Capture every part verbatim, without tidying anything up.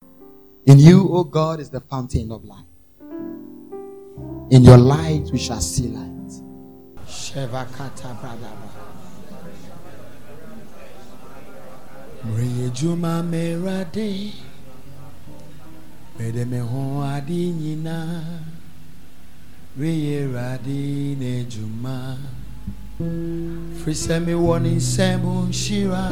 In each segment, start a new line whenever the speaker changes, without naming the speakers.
In you, O God, is the fountain of life. In your light we shall see light. Shevakata Bradaba. Mrejuma merade. Medemeho adinina. Reye radi nejuma. Frisemi woni semu shira.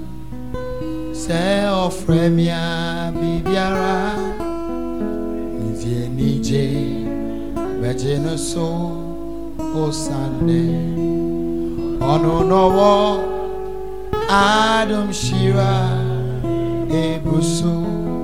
Se ofremia bibiara. Nivye nije. Vejeno so. O Sunday, ono no Adam Shira Ebusu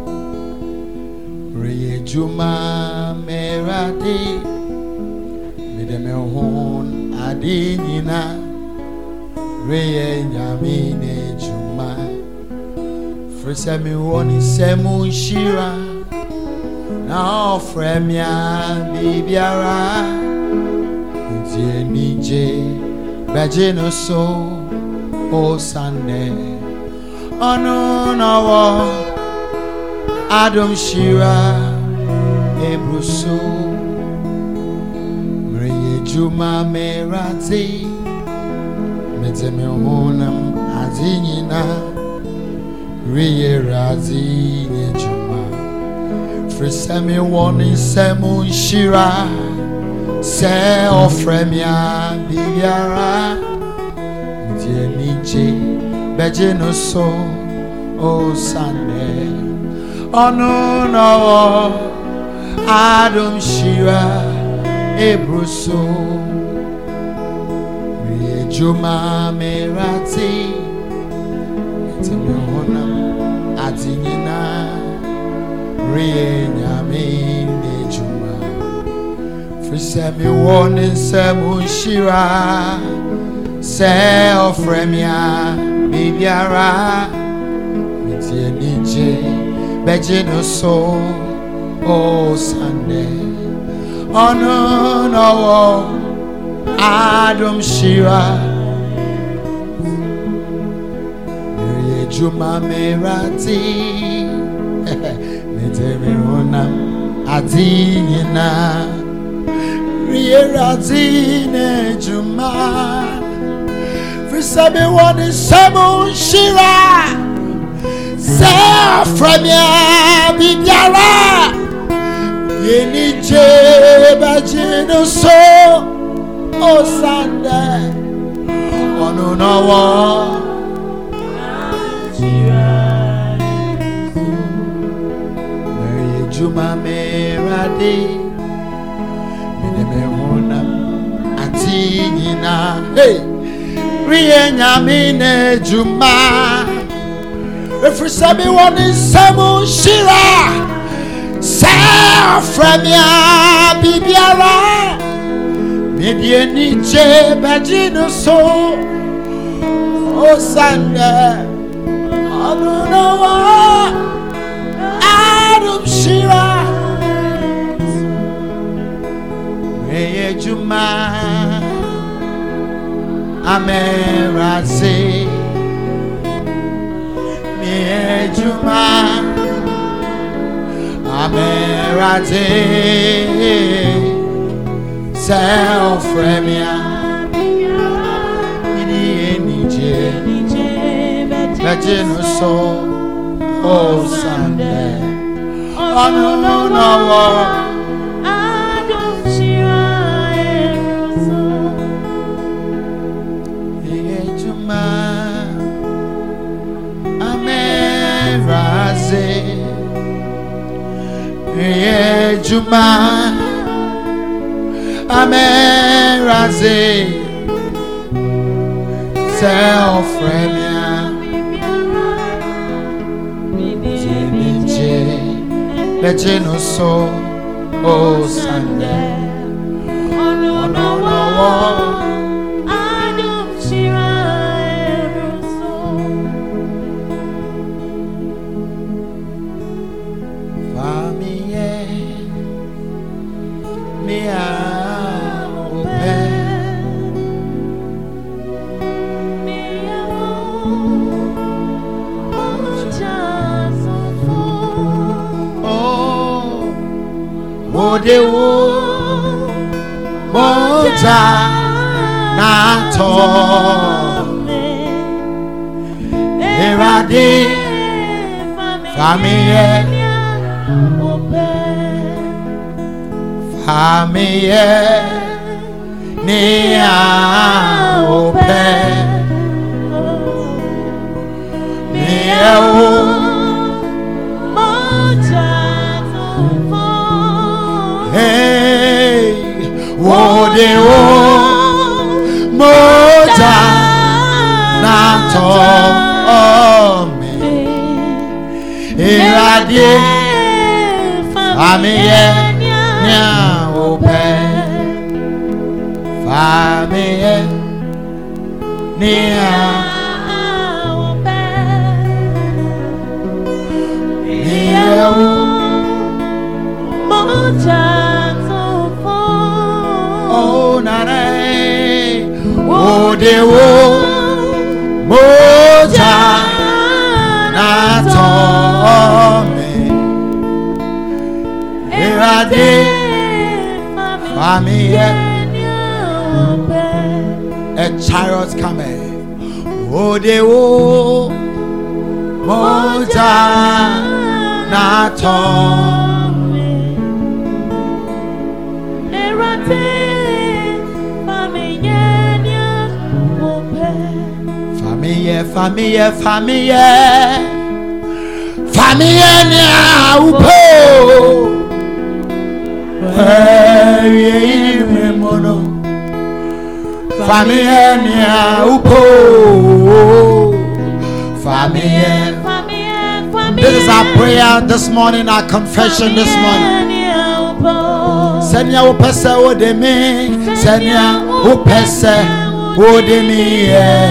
Reye Juma Meradi Mideme Hon Adinina Reye Nyamine Juma Frisemi Woni Semu Shira Na Ofremia Bibiara Nije Bajino so O Sunday Ono no Adam Shira Ebruso Mreye Juma Merati Meteme Honam Azinina Reye Razi Juma Frisemi Woni Semu Shira Se ofremia bibiara Ndiye nije Bejeno so O Sunday Ono no Adam Shira Ebruso Riye Juma Merati Eteme honam Adinina Riye Nyamine Juma Frisemi woni semu shira Se ofremia bibiara Mitie nije Bejino so O Sunday Ono no Adam Shira Mirie Juma Merati Miteme honam Adinina Rierazine Juma Frisabe woni semu shira Se fremia bibiara Yeni je bajino so O Sunday Ono no wo Mary Juma Meradi Atinina, hey, Riye Nyamine Juma, Refrisabi woni semu shira, Se fremia bibiara, Medie nije bajino so, O Sunday, Adunawa, Adam Shira. Reye Juma Ameraze Reye Juma Ameraze Self-remia Ini nije Bejino so O Sunday Oh no no no Reye Juma Ameraze Self-remia Nije Bejino so O Sunday Oh no no Adam Shira Wode wo moja nato Erade Famiye Famiye Nia ope Nia o Hey, wode wo moja nato me Erade Famiye Nia ope Famiye Nia ope Nia moja Oh nare Wode wo moja nato me Erade Famiye A chariot cometh Wode wo moja nato me Erade Famille, famille, famille, famille, nia upo. Famille, mono. Famille, nia upo. Famille, famille. This is our prayer this morning, our confession this morning. Senya upese odemi, senya upese odemi.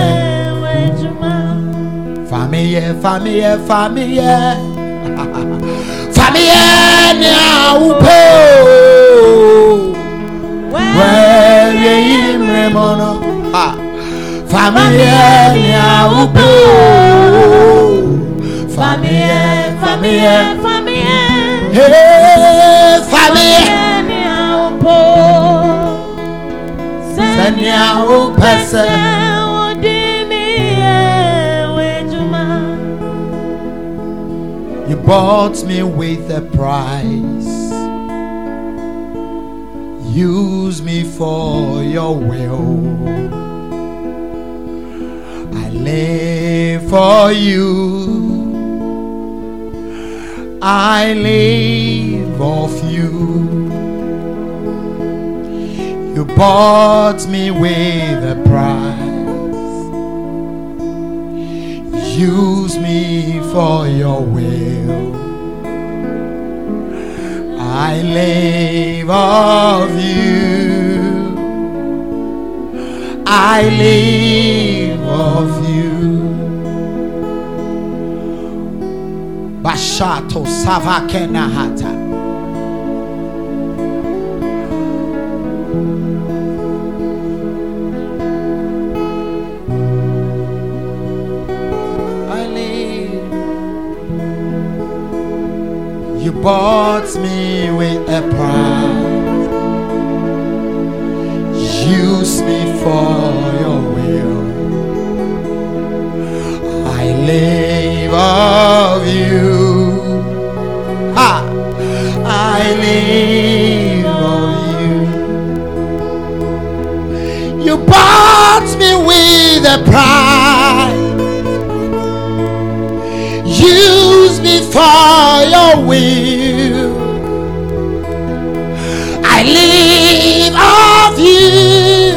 Famille, famille, famille, famille, nia upo. Where ye mono, famille, nia upo. Famille, famille, famille, hey, famille, nia upo. Senya upese. You bought me with a price. Use me for your will. I live for you. I live of you. You bought me with a price. Use me for your will. I live of you. I live of you. Bashato Savakenahata. You bought me with a price. Use me for your will. I live of you. Ha! I live of you. You bought me with a price. Use me for your will. I live of you.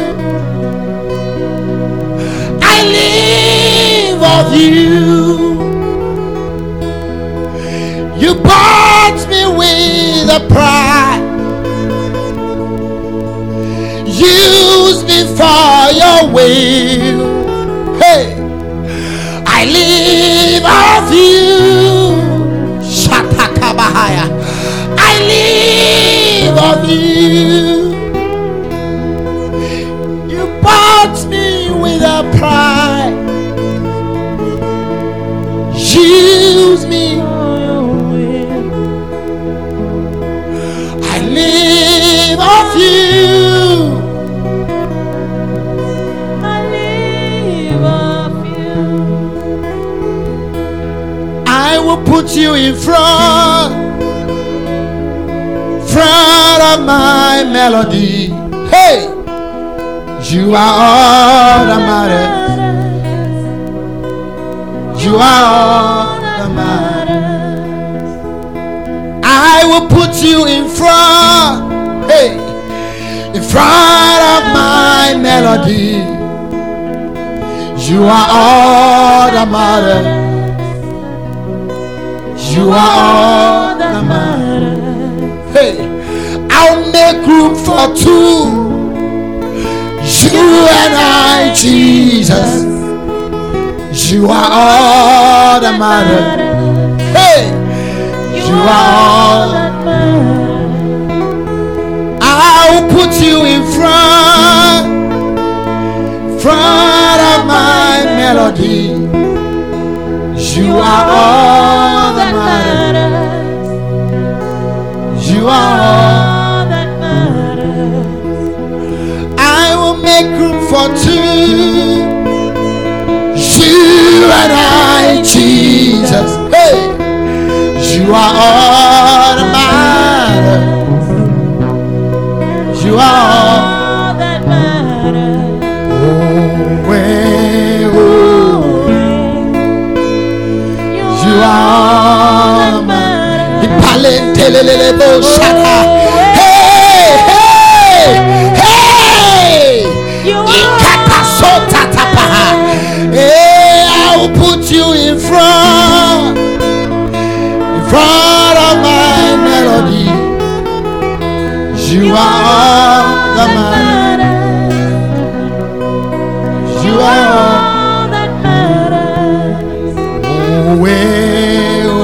I live of you. You bought me with a price. Use me for your will. Hey, I live of you. Shatakabahaya. I live of you. You bought me with a price. Use me. I live put you in front, front of my melody. Hey, you are all that matters. You are all that matters. I will put you in front, hey, in front of my melody. You are all that matters. You are all that matters. Hey, I'll make room for two. You and I, Jesus. You are all that matters. Hey, you are all that matters. I'll put you in front, front of my melody. You are all that matters. You are all that matters. I will make room for two. You and I, Jesus. Hey, you are all that matters. You are all that matters. Oh, way, oh. You are all that matters. Hey, hey, hey. You are hey, I will put you in front, in front of my melody. You are all that matters. You are all that matters. Oh, way, oh,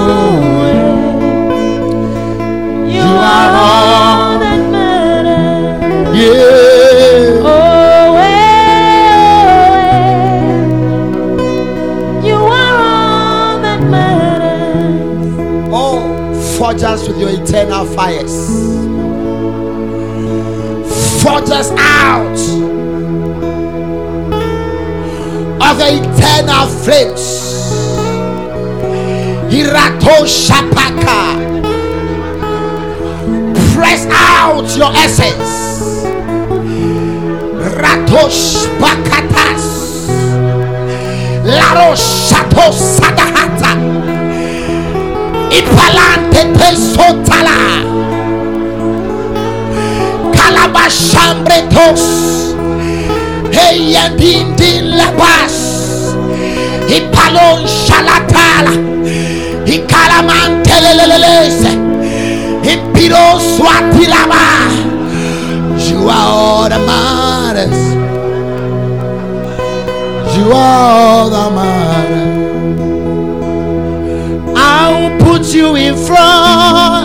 you are all that matters. Yeah. Oh, forge us with your eternal fires. Forge us out of the eternal flames. Hirato Shapaka. Press out your essence. Ratosh Bakatas. Larosh Shato Sadahata. Ipalante te sotala Calabashambretos Heyandindin labas Ipalon shalatala Ikalamantelelelese Ipiro swatilaba. You are all that matters. You are all that matters. I'll put you in front,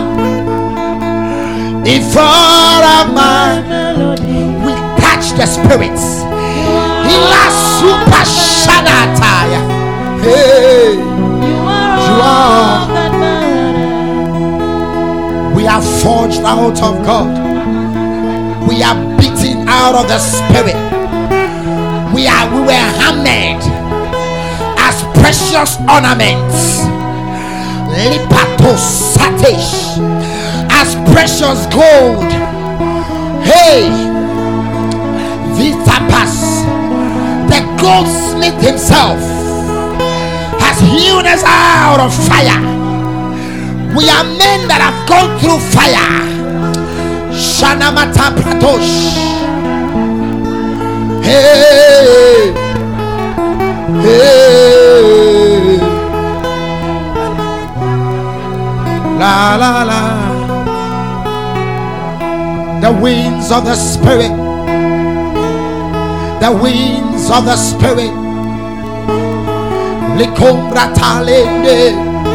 in front of my melody. We catch the spirits. Ila super shadataya. Hey, you are all that matters. We are forged out of God. We are beaten out of the spirit. We are we were hammered as precious ornaments. Lipatos Satish as precious gold. Hey, Vitapas, the goldsmith himself, has hewn us out of fire. We are men that have gone through fire. Shanamata Pratosh. Hey, hey. La la la. The winds of the spirit. The winds of the spirit. Likombra talende.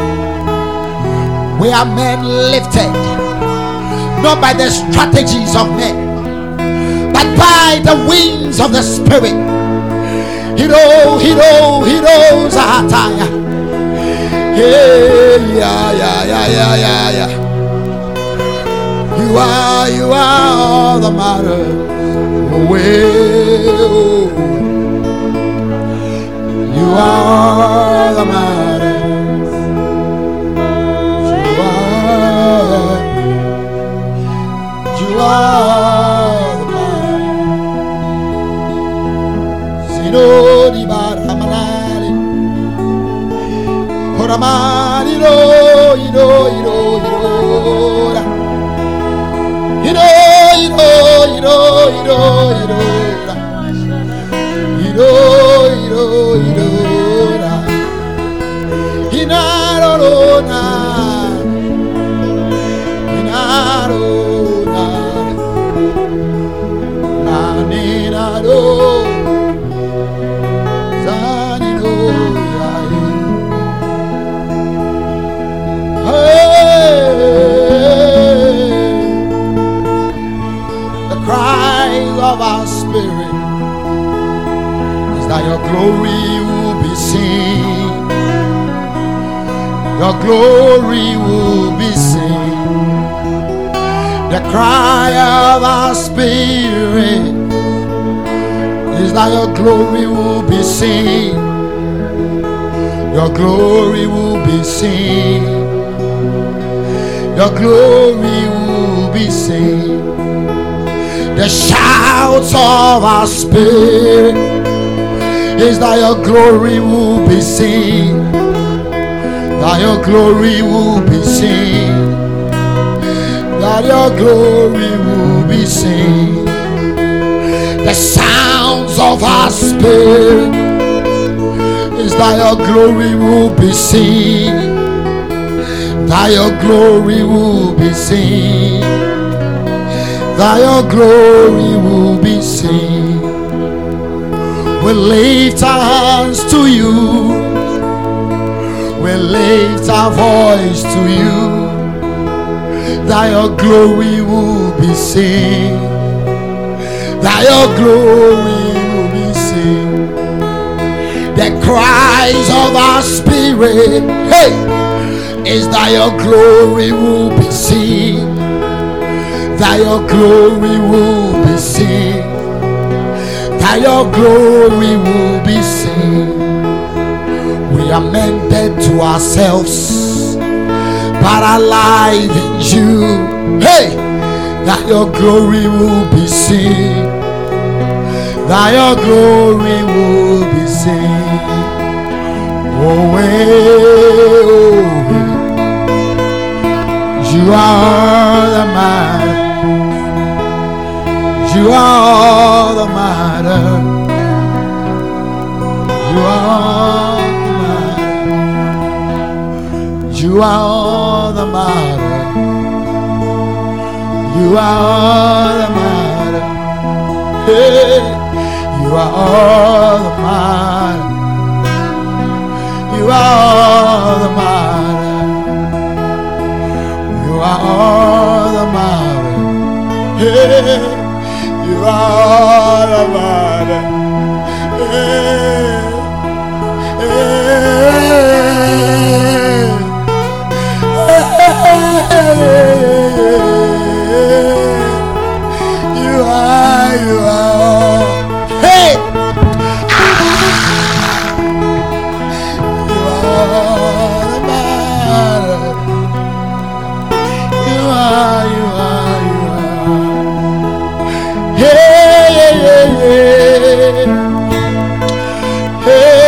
We are men lifted, not by the strategies of men, but by the winds of the spirit. Hiro, hiro, hiro, zahataya. Yeah, yeah, yeah, yeah, yeah, yeah, yeah. You are, you are all that matters. Well, you are all that matters. man, you know, you know, you know, you know. You know, you know, you know, you know, you know. You know, you know, you know. Inarona, inarona, naninaro, zanino, hey, the cries of our spirit is that your glory will be seen. Your glory will be seen. The cry of our spirit is that your glory will be seen. Your glory will be seen. Your glory will be seen. The shouts of our spirit is that your glory will be seen. That your glory will be seen. That your glory will be seen. The sounds of our spirit is that your glory will be seen. That your glory will be seen. That your glory will be seen. We lift our hands to you. We lift our voice to you, that your glory will be seen, that your glory will be seen. The cries of our spirit, hey, is that your glory will be seen, that your glory will be seen, that your glory will be seen. We are mended to ourselves, but alive in you. Hey, that your glory will be seen. That your glory will be seen. Oh, hey, oh, hey. You are the matter. You are the matter. You are. You are all the matter. You are all the matter. Hey, you are all the matter. You are all the matter. You are all the matter. Hey, you are all the matter. Hey, hey. You are, you are. Hey! You are the matter. You are, you are, you are. Hey, yeah, yeah, yeah. Hey.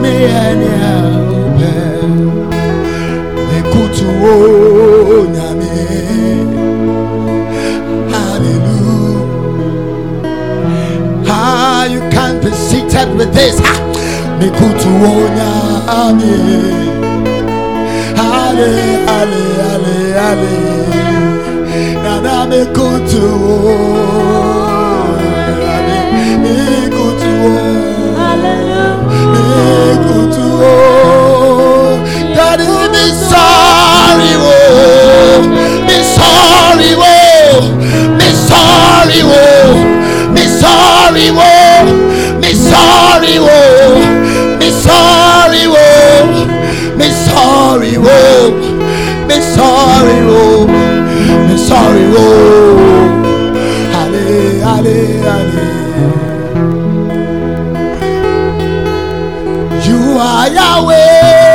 Hallelujah. Ah, you can't be seated with this. Mekutu onyame. Ale, ale, ale, ale. Nana mekutu onyame. Mekutu mekutu. Daddy, be sorry, oh, be sorry, oh, be sorry, oh, be sorry, oh, be sorry, oh, be sorry, oh, be sorry, oh, be sorry, oh, be sorry, oh, ale, ale, ale. You are Yahweh.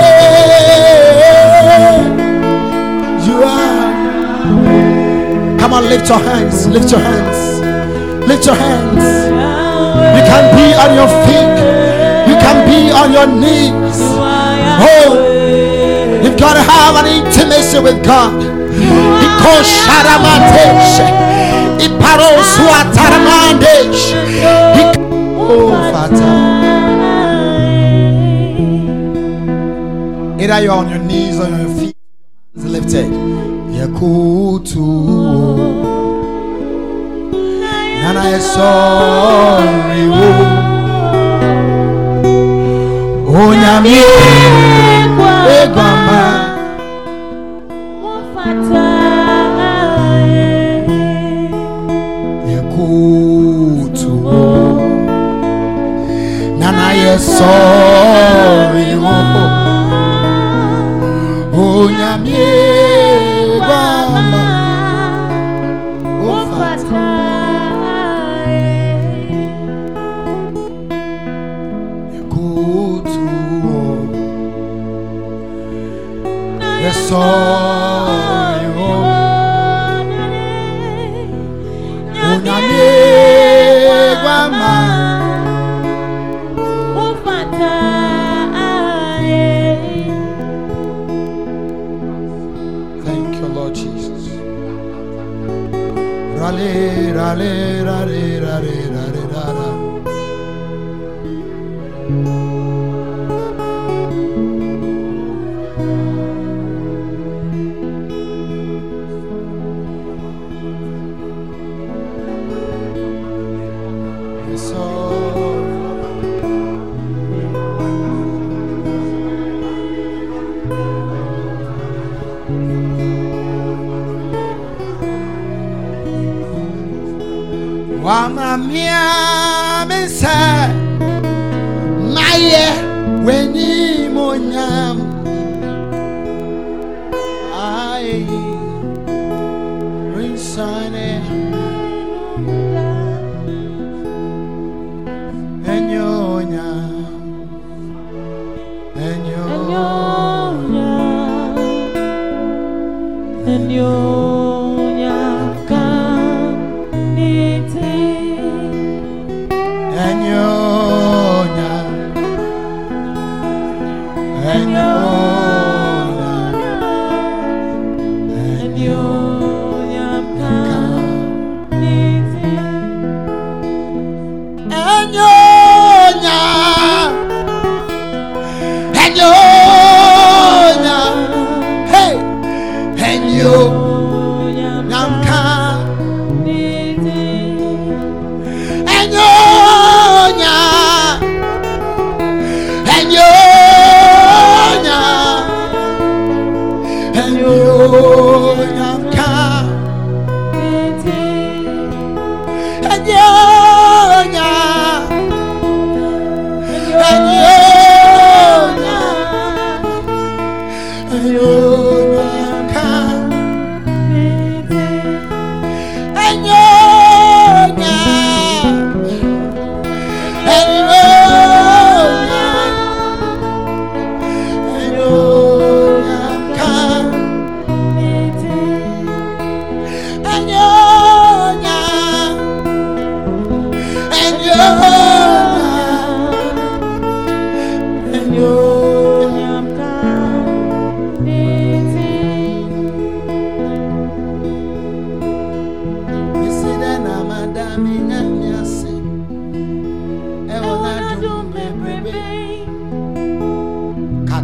Come on, lift your hands, lift your hands, lift your hands. You can be on your feet, you can be on your knees. Oh, you've got to have an intimacy with God. He calls Sharamatesh, He paros Wataramandesh. Oh, Father. Either you're on your knees or on your feet, hands lifted. Yakutu Nana is sorry. Oh, Nyami Egwama Yakutu Nana is sorry. Oh, Nyami sorry, oh, thank you, Lord Jesus. Rale, rale, rale, rale, rale, rale. Wamamia mesa maye weni monyam ai rinsane enyonya enyonya enyonya Enyonya, enyonya, enyonya, enyonya, enyonya, hey, enyonya, enyonya. Enyonya,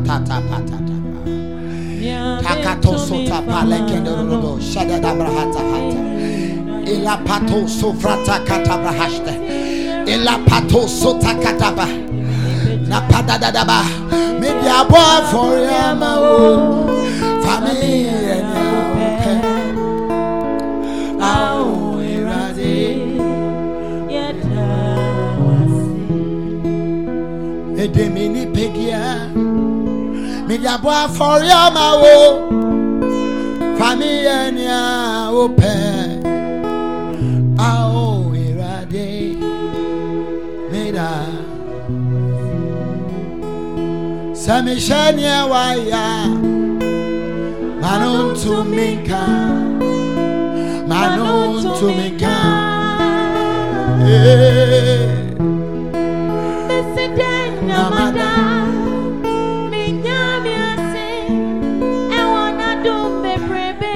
pata pata. Takato sota palekendo rodo shada dabrahata hata. Ila pato sofrata katabrahashte. Ila pato sota kataba. Na pada dadaba. Maybe a boy for yama o. Family and Ao erade. Edemini pegia. Maybe a boy for yama o. Family and open. Ao erade. Meda. Samishania waya Manon to Minka Manon to Minka
President Namada Minyami ase Ewana dumbe prebe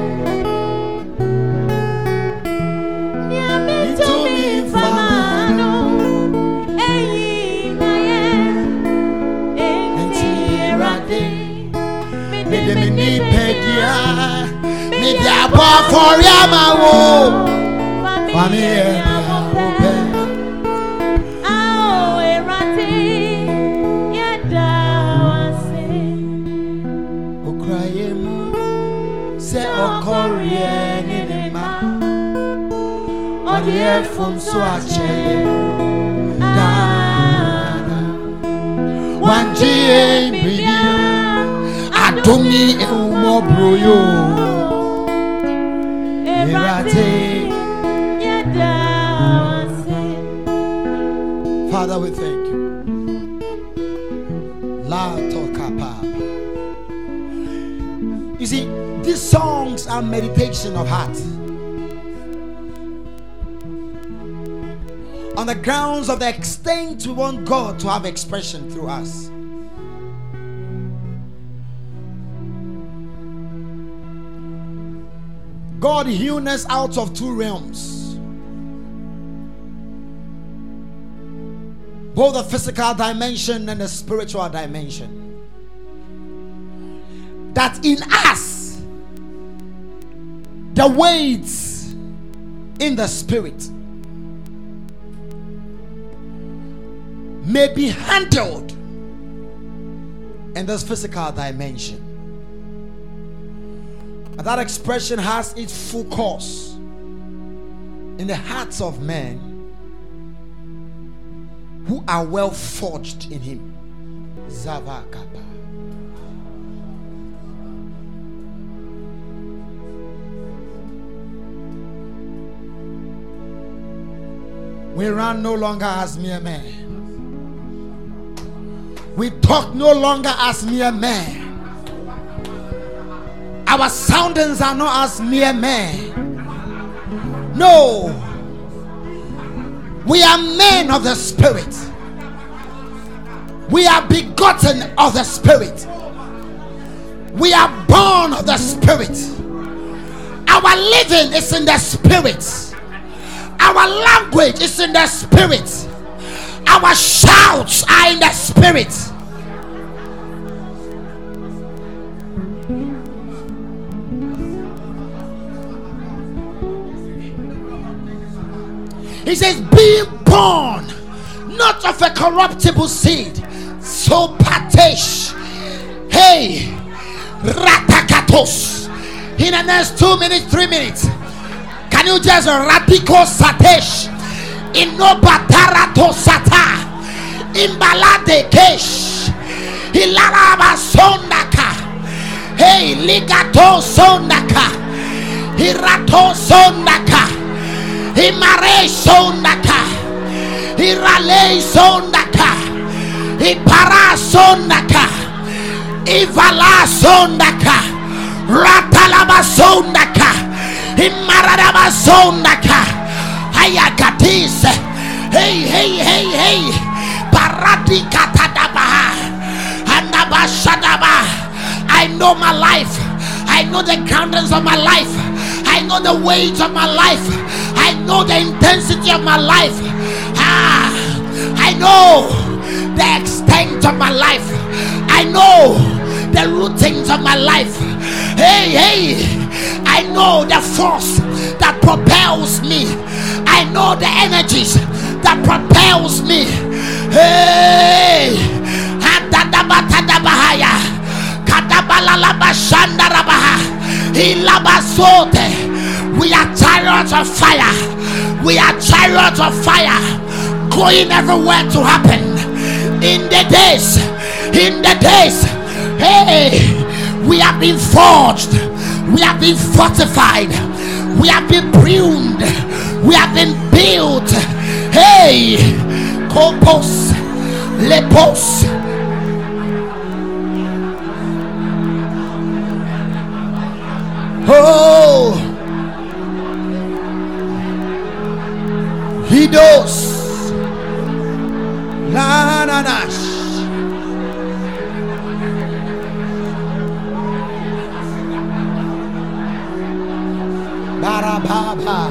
Nyami to mi famano Eyi naye
Mede mini pedia Mede abo for yama wo Family ope
Ao erate Yeda wase
Okraye mu Se okorie ni ma Odie fun so ache Dana Wanjie bidia Adomi eumo broyo Erate Father, we thank you. La tokapa. You see, these songs are meditation of heart. On the grounds of the extent we want God to have expression through us. God hewn us out of two realms. Both the physical dimension and the spiritual dimension. That in us, the weights in the spirit may be handled in this physical dimension. But that expression has its full course in the hearts of men who are well forged in him. Zavakapa. We run no longer as mere men. We talk no longer as mere men. Our soundings are not as mere men. No. We are men of the Spirit. We are begotten of the Spirit. We are born of the Spirit. Our living is in the Spirit. Our language is in the Spirit. Our shouts are in the Spirit. He says, being born not of a corruptible seed, so patesh, hey, ratakatos. In the next two minutes, three minutes, can you just radical satesh, inobatarato sata, imbalade kesh, hilaraba sondaka, hey, ligato sondaka, hirato sondaka. Imare sondaka, Irale sondaka, Ipara sondaka, Ivala sondaka, Ratalaba sondaka, Imaradaba sondaka, Ayakatise, hey, hey, hey, hey, Paradika tadabaha, Anabashadaba. I know my life, I know the groundings of my life, I know the weight of my life. I know the intensity of my life. Ah, I know the extent of my life. I know the routines of my life. Hey, hey, I know the force that propels me. I know the energies that propels me. Hey, we are chariots of fire. We are chariots of fire, going everywhere to happen. In the days, in the days, hey, we have been forged, we have been fortified, we have been pruned, we have been built. Hey, compos, lepos. Oh, he does. La na na. Barababa.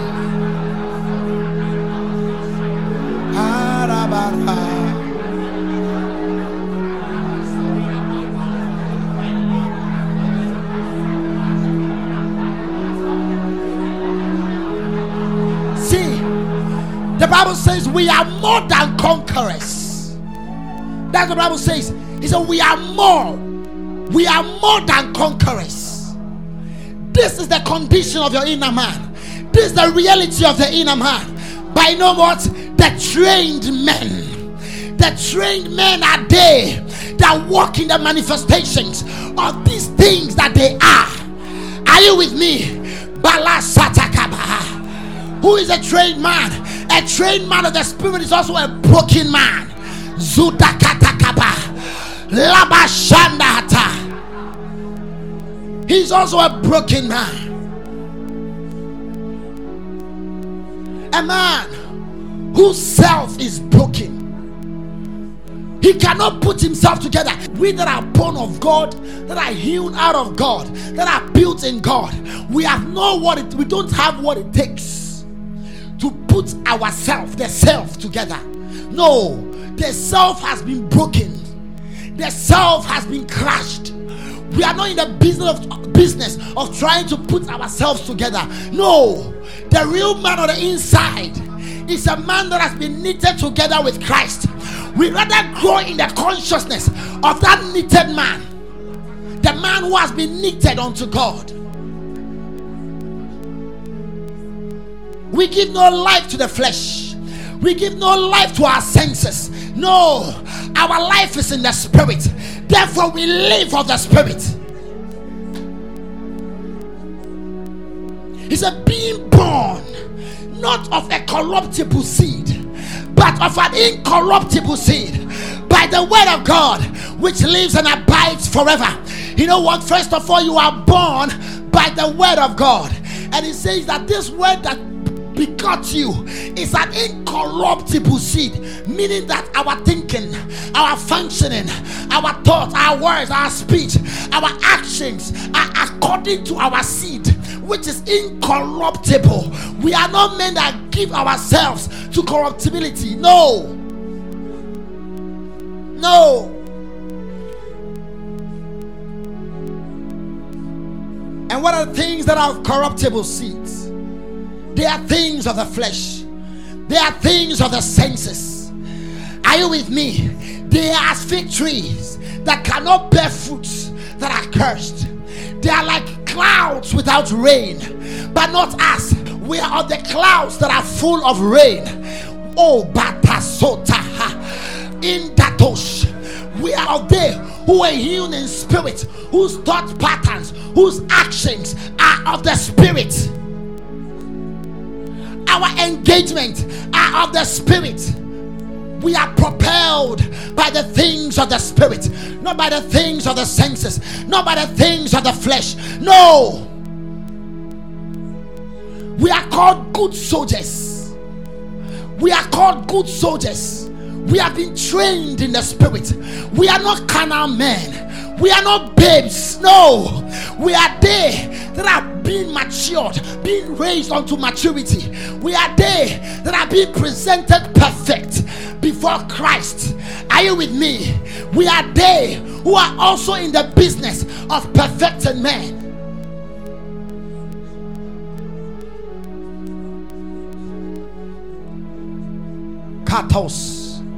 Arabara. See, the Bible says we are more than conquerors. That's what the Bible says. He said we are more. We are more than conquerors. This is the condition of your inner man. This is the reality of the inner man. By no what? The trained men. The trained men are they that walk in the manifestations of these things that they are. Are you with me? Bala Satakaba. Who is a trained man? A trained man of the spirit is also a broken man. Zudakatakaba. Labashandata. He's also a broken man. A man whose self is broken. He cannot put himself together. We that are born of God, that are healed out of God, that are built in God, we have no what it, we don't have what it takes to put ourselves, the self, together. No, the self has been broken. The self has been crushed. We are not in the business of business of trying to put ourselves together. No, the real man on the inside is a man that has been knitted together with Christ. We rather grow in the consciousness of that knitted man, the man who has been knitted unto God. We give no life to the flesh. We give no life to our senses. No, our life is in the spirit. Therefore we live of the spirit. He said, being born not of a corruptible seed, but of an incorruptible seed, by the word of God, which lives and abides forever. You know what? First of all, you are born by the word of God. And he says that this word that begot you is an incorruptible seed, meaning that our thinking, our functioning, our thoughts, our words, our speech, our actions are according to our seed, which is incorruptible. We are not men that give ourselves to corruptibility. No, no. And what are the things that are corruptible seeds? They are things of the flesh. They are things of the senses. Are you with me? They are as fig trees that cannot bear fruits, that are cursed. They are like clouds without rain, but not us. We are of the clouds that are full of rain. Oh, batasota in Datosh. We are of they who are healed in spirit, whose thought patterns, whose actions are of the spirit. Our engagement are of the spirit. We are propelled by the things of the spirit, not by the things of the senses, not by the things of the flesh. No, we are called good soldiers. We are called good soldiers. We have been trained in the spirit. We are not carnal men. We are not babes. No, we are they that are being matured, being raised unto maturity. We are they that are being presented perfect before Christ. Are you with me? We are they who are also in the business of perfecting men. Katos.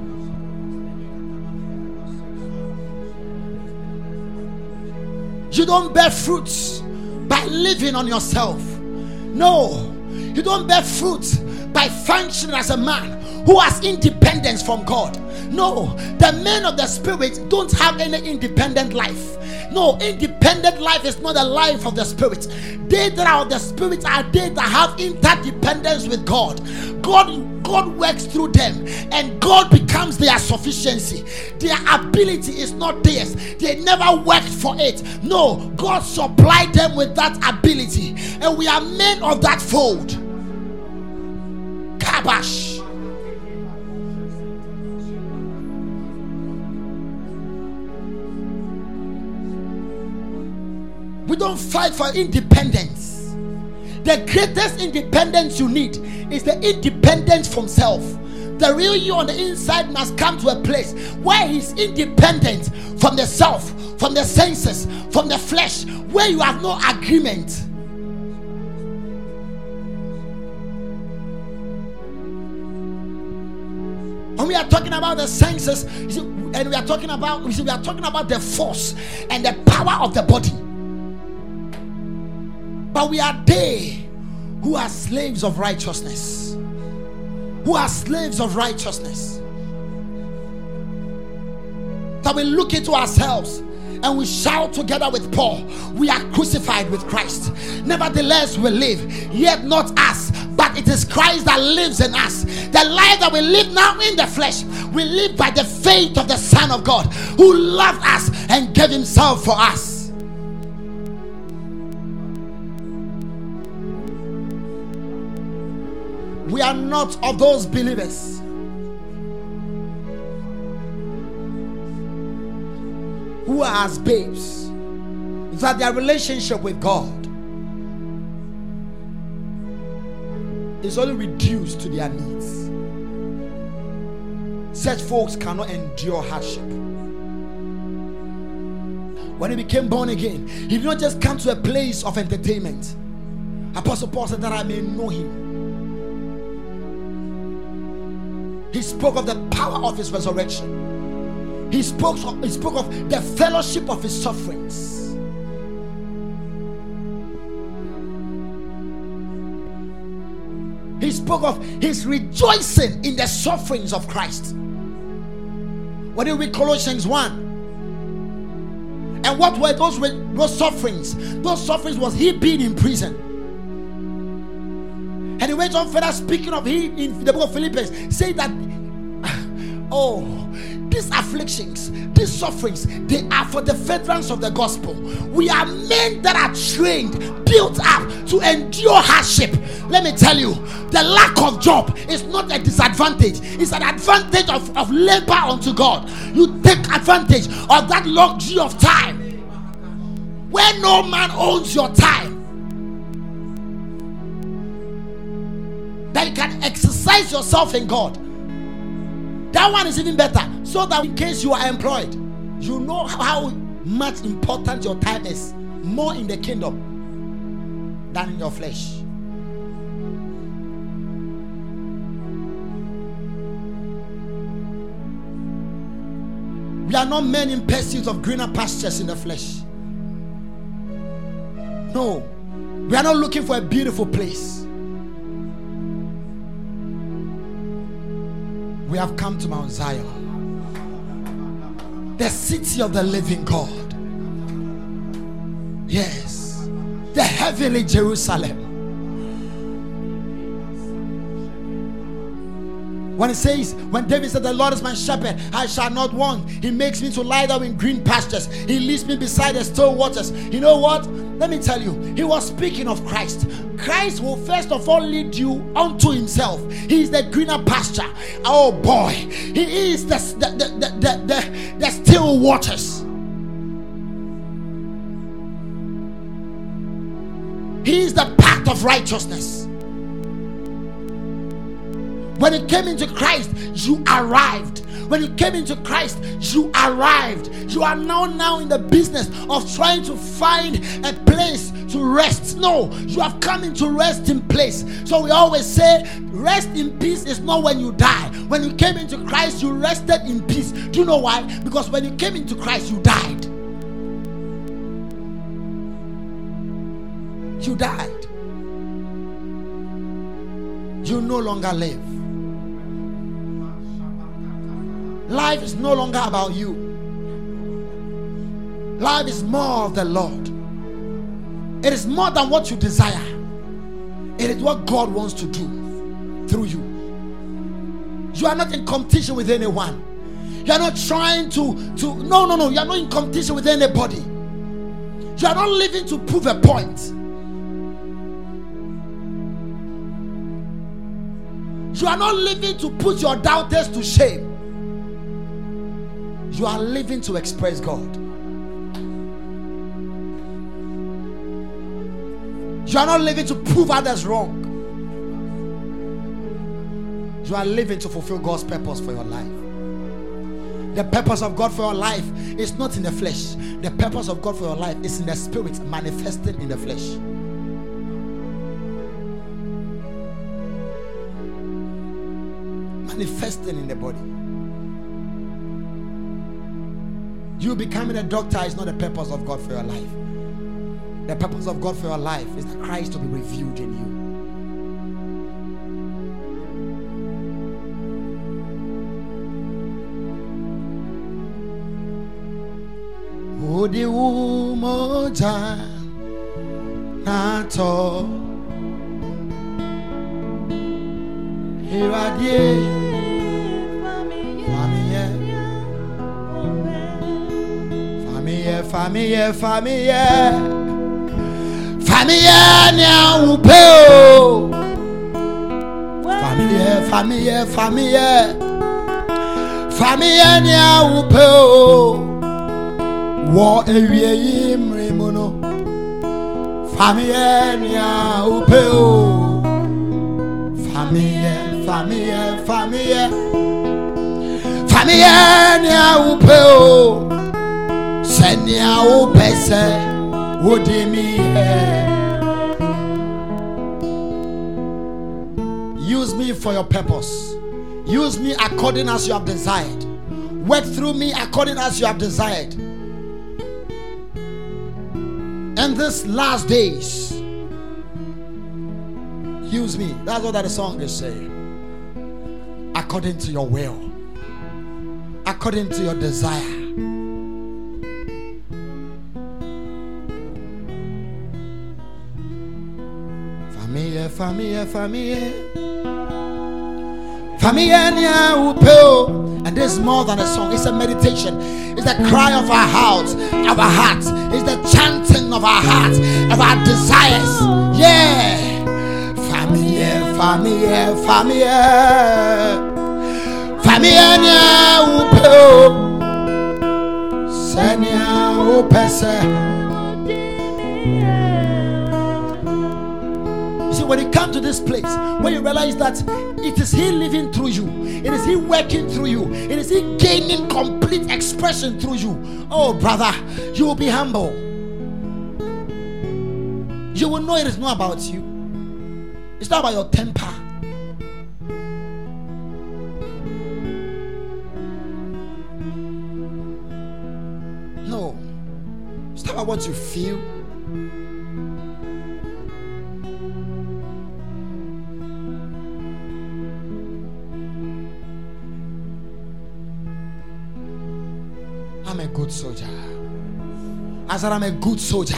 You don't bear fruits by living on yourself. No, you don't bear fruit by functioning as a man who has independence from God. No, the men of the spirit don't have any independent life. No, independent life is not the life of the spirit. They that are of the spirit are they that have interdependence with God. God, God works through them, and God becomes their sufficiency. Their ability is not theirs. They never worked for it. No, God supplied them with that ability, and we are men of that fold. Kabash. We don't fight for independence. The greatest independence you need is the independence from self. The real you on the inside must come to a place where he's independent from the self, from the senses, from the flesh, where you have no agreement. When we are talking about the senses, you see, and we are talking about, you see, we are talking about the force and the power of the body. But we are they who are slaves of righteousness. Who are slaves of righteousness. That we look into ourselves and we shout together with Paul, we are crucified with Christ. Nevertheless we live, yet not us, but it is Christ that lives in us. The life that we live now in the flesh, we live by the faith of the Son of God, who loved us and gave himself for us. We are not of those believers who are as babes, that their relationship with God is only reduced to their needs. Such folks cannot endure hardship. When he became born again, he did not just come to a place of entertainment. Apostle Paul said that I may know him. He spoke of the power of his resurrection. He spoke of, he spoke of the fellowship of his sufferings. He spoke of his rejoicing in the sufferings of Christ. When you read Colossians one, and what were those, those sufferings? Those sufferings was he being in prison. And he went on further speaking of he in the book of Philippians, saying that oh, these afflictions, these sufferings, they are for the furtherance of the gospel. We are men that are trained, built up to endure hardship. Let me tell you, the lack of job is not a disadvantage, it's an advantage of, of labor unto God. You take advantage of that luxury of time where no man owns your time, that you can exercise yourself in God. That one is even better, so that in case you are employed, you know how much important your time is, more in the kingdom than in your flesh. We are not men in pursuit of greener pastures in the flesh. No, we are not looking for a beautiful place. We have come to Mount Zion, the city of the living God. Yes, the heavenly Jerusalem. When it says, when David said, the Lord is my shepherd, I shall not want. He makes me to lie down in green pastures. He leads me beside the still waters. You know what? Let me tell you, he was speaking of Christ. Christ will first of all lead you unto himself. He is the greener pasture. Oh boy, he is the, the, the, the, the, the, the still waters. He is the path of righteousness. When it came into Christ, you arrived. When you came into Christ, you arrived. You are now now in the business of trying to find a place to rest. No, you have come into resting place. So we always say rest in peace is not when you die. When you came into Christ, you rested in peace. Do you know why? Because when you came into Christ, you died. You died. You no longer live. Life is no longer about you. Life is more of the Lord. It is more than what you desire. It is what God wants to do through you. You are not in competition with anyone. You are not trying to, to no, no, no. You are not in competition with anybody. You are not living to prove a point. You are not living to put your doubters to shame. You are living to express God. You are not living to prove others wrong. You are living to fulfill God's purpose for your life. The purpose of God for your life is not in the flesh. The purpose of God for your life is in the spirit, manifested in the flesh. Manifesting in the body. You becoming a doctor is not the purpose of God for your life. The purpose of God for your life is that Christ to be revealed in you. Odi umoja nato iradie famille famille famille famille nya upeo famille famille famille famille nya upeo wo ewie yimre mono famille nya upeo famille famille famille famille nya upeo senya upese wodimi he. Use me for your purpose. Use me according as you have desired. Work through me according as you have desired. In these last days, use me. That's what that song is saying. According to your will, according to your desire. Famille, famille, famille, famille, nya upeo. And this is more than a song. It's a meditation. It's the cry of our hearts, of our hearts. It's the chanting of our hearts, of our desires. Yeah. Famille, famille, famille, famille, nya upeo. Senya upese. When you come to this place, when you realize that it is He living through you, it is He working through you, it is He gaining complete expression through you, oh brother, you will be humble. You will know it is not about you. It's not about your temper. No, it's not about what you feel. I'm a good soldier. I said I'm a good soldier.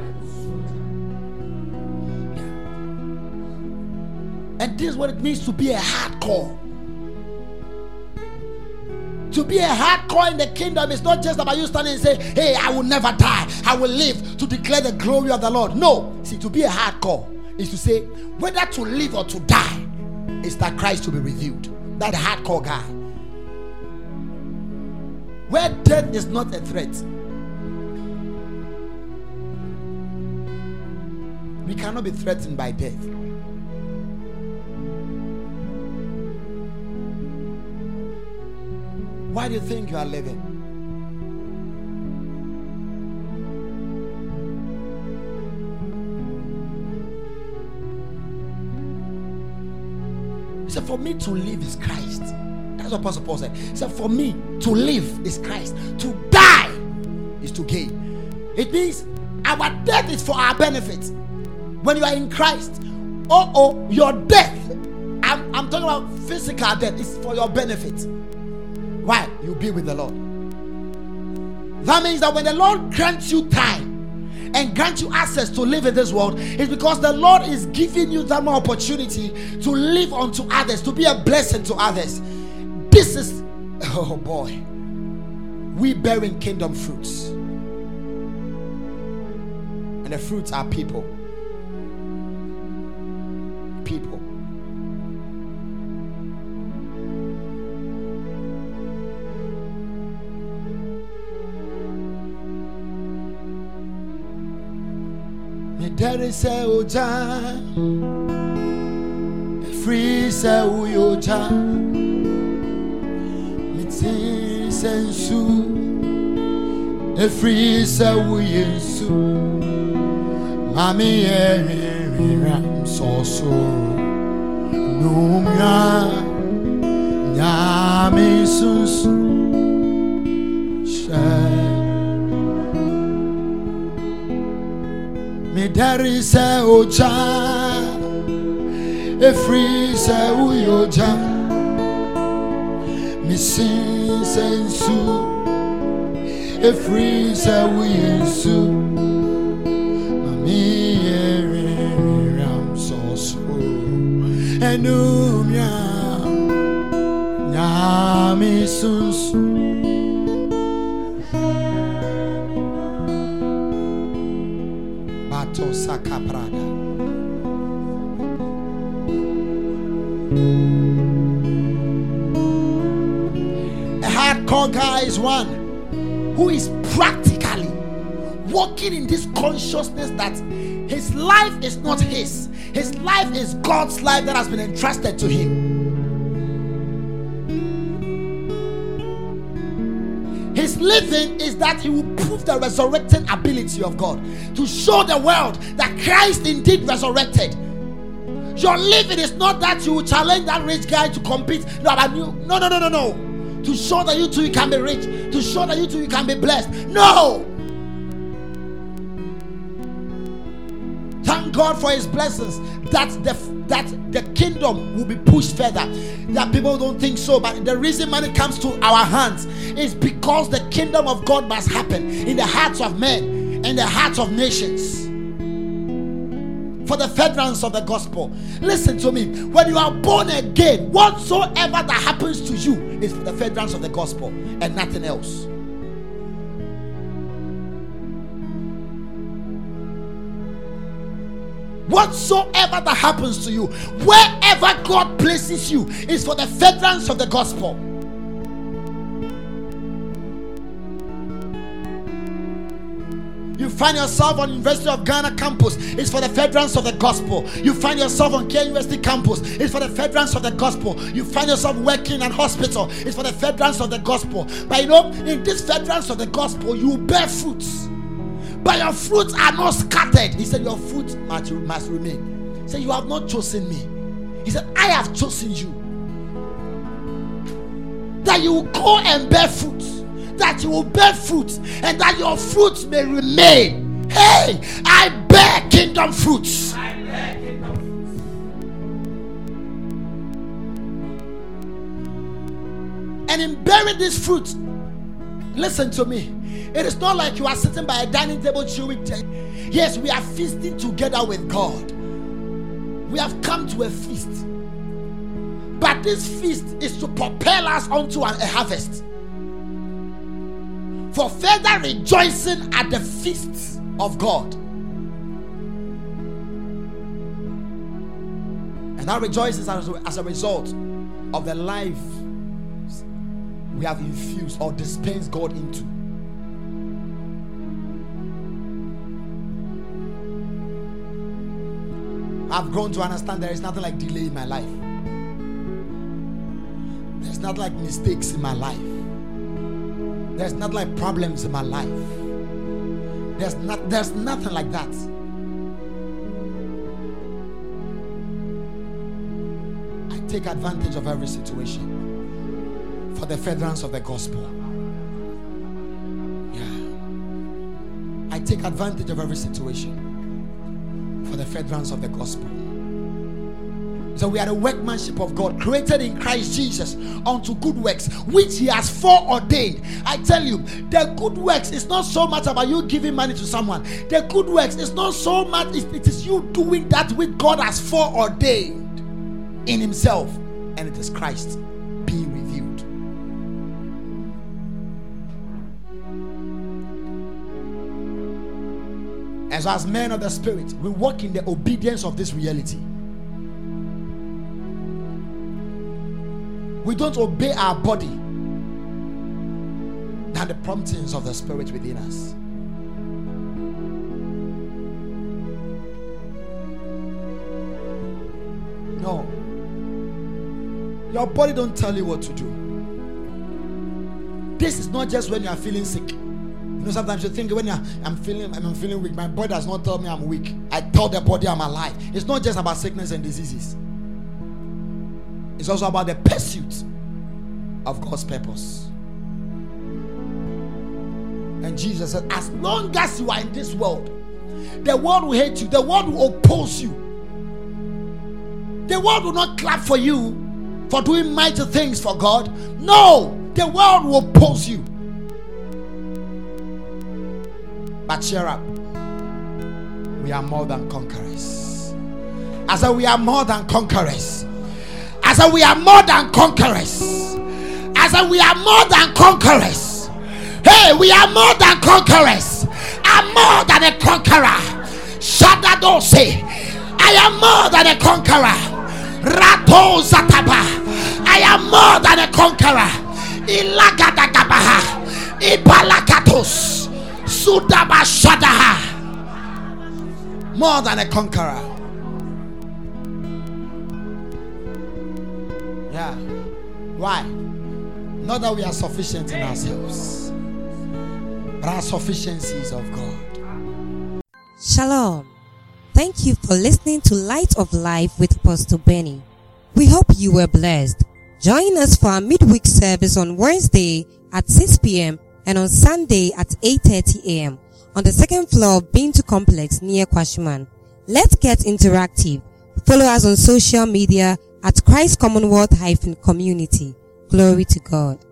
And this is what it means to be a hardcore. To be a hardcore in the kingdom is not just about you standing and say, hey, I will never die. I will live to declare the glory of the Lord. No. See, to be a hardcore is to say, whether to live or to die, is that Christ to be revealed. That's the hardcore guy. Where death is not a threat. We cannot be threatened by death. Why do you think you are living? He said, for me to live is Christ. That's what Apostle Paul said. He said, for me to live is Christ. To die is to gain. It means our death is for our benefit. When you are in Christ, oh, oh, your death, I'm, I'm talking about physical death, is for your benefit. Why? You'll be with the Lord. That means that when the Lord grants you time and grants you access to live in this world, it's because the Lord is giving you that more opportunity to live unto others, to be a blessing to others. This is, oh boy, we bearing kingdom fruits. And the fruits are people. People. There is a oja, free se uyoja, miti sensu, a free se uyensu, mami ram so so, numya, nyami sunsu, shai. Me there is a oja, a free se uyoja, me sin sensu, a free se uyensu, mami ram so so, enumya, nyami sunsu. Saka Prada. A hardcore guy is one who is practically walking in this consciousness that his life is not his. His life is God's life that has been entrusted to him. His living is that he will prove the resurrecting ability of God, to show the world that Christ indeed resurrected. Your living is not that you will challenge that rich guy to compete. No, no, no, no, no, no. To show that you too you can be rich, to show that you too you can be blessed. No. Thank God for his blessings, that the that the kingdom will be pushed further. That people don't think so, but the reason money comes to our hands is because the kingdom of God must happen in the hearts of men and the hearts of nations, for the furtherance of the gospel. Listen to me. When you are born again, whatsoever that happens to you is for the furtherance of the gospel and nothing else. Whatsoever that happens to you, wherever God places you, is for the furtherance of the gospel. You find yourself on University of Ghana campus, it's for the furtherance of the gospel. You find yourself on K U S T campus, it's for the furtherance of the gospel. You find yourself working in a hospital, it's for the furtherance of the gospel. But you know, in this furtherance of the gospel, you bear fruits. But your fruits are not scattered. He said, your fruits must, must remain. He said, you have not chosen me. He said, I have chosen you. That you will go and bear fruits. That you will bear fruits. And that your fruits may remain. Hey, I bear kingdom fruits. I bear kingdom fruits. And in bearing these fruits, listen to me. It is not like you are sitting by a dining table chewing. Yes, we are feasting together with God. We have come to a feast. But this feast is to propel us onto a harvest, for further rejoicing at the feast of God. And that rejoices as a, as a result of the life we have infused or dispensed God into. I've grown to understand there is nothing like delay in my life. There's nothing like mistakes in my life. There's not like problems in my life. There's not there's nothing like that. I take advantage of every situation for the furtherance of the gospel. I take advantage of every situation for the furtherance of the gospel. So we are the workmanship of God, created in Christ Jesus unto good works, which He has foreordained. I tell you, the good works is not so much about you giving money to someone. The good works is not so much, it is you doing that which God has foreordained in Himself, and it is Christ being revealed. As as men of the Spirit, we walk in the obedience of this reality. We don't obey our body than the promptings of the Spirit within us. No. Your body don't tell you what to do. This is not just when you are feeling sick. You know, sometimes you think when you're, I'm feeling I'm feeling weak, my body does not tell me I'm weak. I tell the body I'm alive. It's not just about sickness and diseases. It's also about the pursuit of God's purpose. And Jesus said, as long as you are in this world, the world will hate you. The world will oppose you. The world will not clap for you for doing mighty things for God. No, the world will oppose you. But cheer up. We are more than conquerors. I said we are more than conquerors. I said we are more than conquerors. I said we are more than conquerors. Hey, we are more than conquerors. I'm more than a conqueror. Shadadose. I am more than a conqueror. Rato Zataba. I am more than a conqueror. Ilagadagabaha. Ibalakatos. Sudaba Shadaha. More than a conqueror. Yeah. Why? Not that we are sufficient in ourselves, but our sufficiency is of God.
Shalom. Thank you for listening to Light of Life with Apostle Benny. We hope you were blessed. Join us for our midweek service on Wednesday at six p.m. and on Sunday at eight thirty a.m. on the second floor of Bintu Complex near Kwashman. Let's get interactive. Follow us on social media at Christ Commonwealth hyphen community. Glory to God.